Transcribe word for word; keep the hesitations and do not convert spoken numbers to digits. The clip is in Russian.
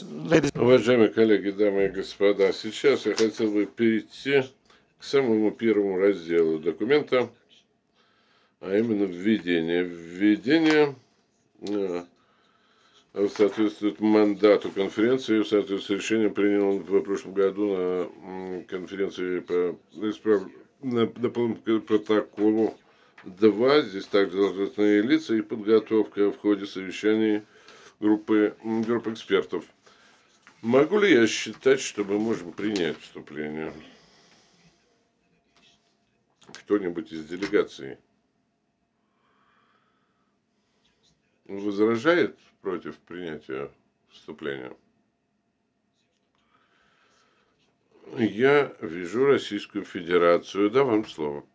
Уважаемые коллеги, дамы и господа, сейчас я хотел бы перейти к самому первому разделу документа, а именно введение. Введение э, соответствует мандату конференции, в соответствии с решением, принятым в прошлом году на конференции по исправ... на дополнительному протоколу два. Здесь также должностные лица и подготовка в ходе совещаний группы, группы экспертов. Могу ли я считать, что мы можем принять вступление? Кто-нибудь из делегации возражает против принятия вступления? Я вижу Российскую Федерацию. Да, вам слово.